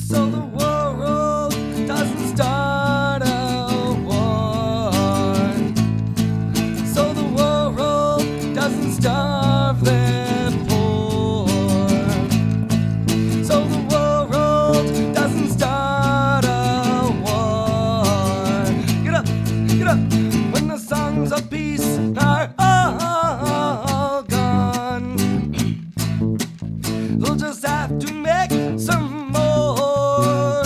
so the world doesn't start a war, so the world doesn't starve their poor, so the world doesn't start a war. Get up, get up, when the songs of peace are all gone. We'll just have to make some more.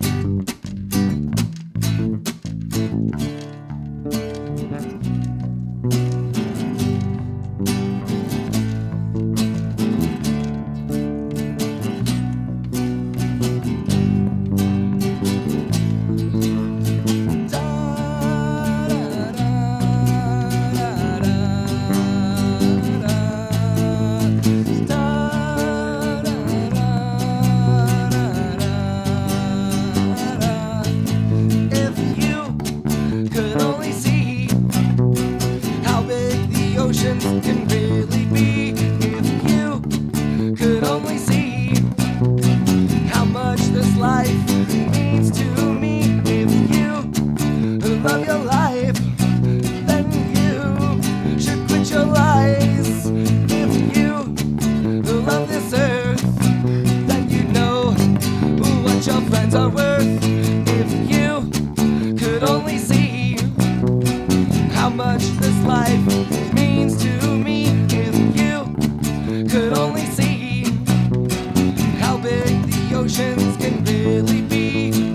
Oceans can really be. If you could only see how much this life means to me. If you love your life, then you should quit your lies. If you love this earth, then you know what your friends are worth. If you could only see how much this life means to me. If you could only see how big the oceans can really be.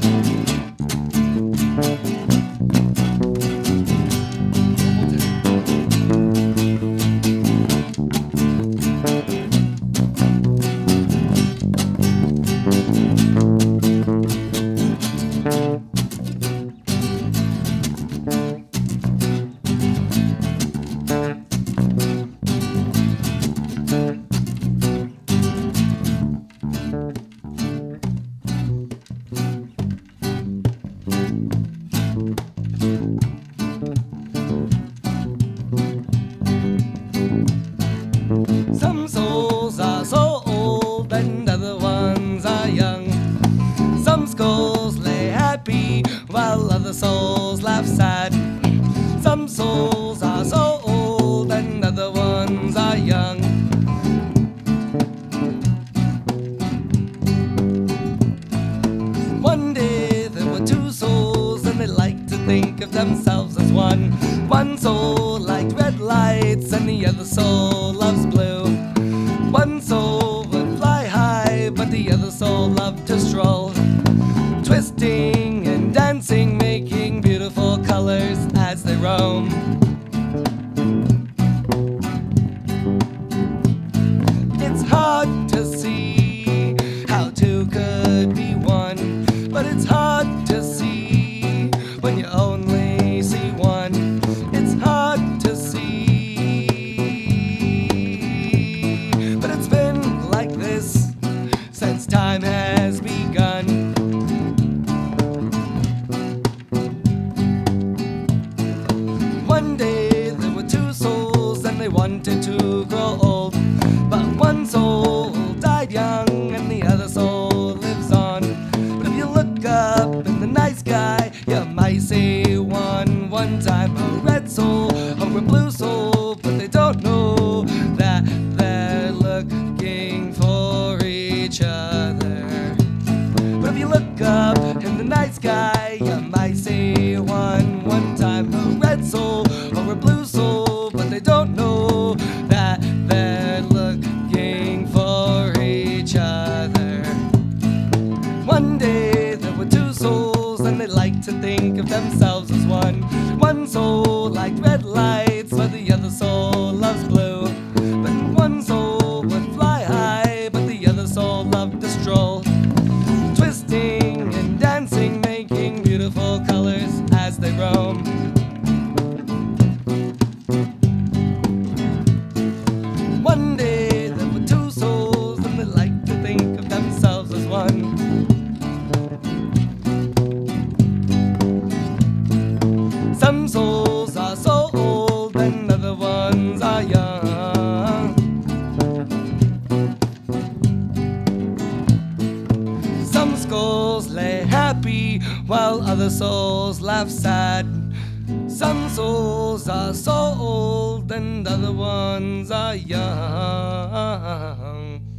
Some souls are so old and other ones are young. Some skulls lay happy while other souls laugh sad. Some souls are so old and other ones are young. One day there were two souls and they liked to think of themselves as one. One soul liked red lights and the other soul loves blue. One soul would fly high, but the other soul loved to stroll, twisting and dancing, making beautiful colors as they roam. It's hard to see how two could be one, but it's hard to see when you only see one. It's hard to see, but it's been like this since time has begun. One day there were two souls and they wanted to grow old, but one soul died young and the other soul lives on. But if you look up in the night sky, you might see one time a red soul or a blue soul, but they don't know that they're looking for each other. But if you look up in the night sky, you might see one time a red soul or a blue soul, but they don't know that they're looking for each other. One day there were two souls and they liked to think of themselves as one. One soul liked red lights, but the other soul loves blue. But one soul would fly high, but the other soul loved to stroll, twisting and dancing, making beautiful colors as they roam. One day there were two souls and they liked to think of themselves as one. Some souls are so old and other ones souls lay happy while other souls laugh sad. Some souls are so old and other ones are young.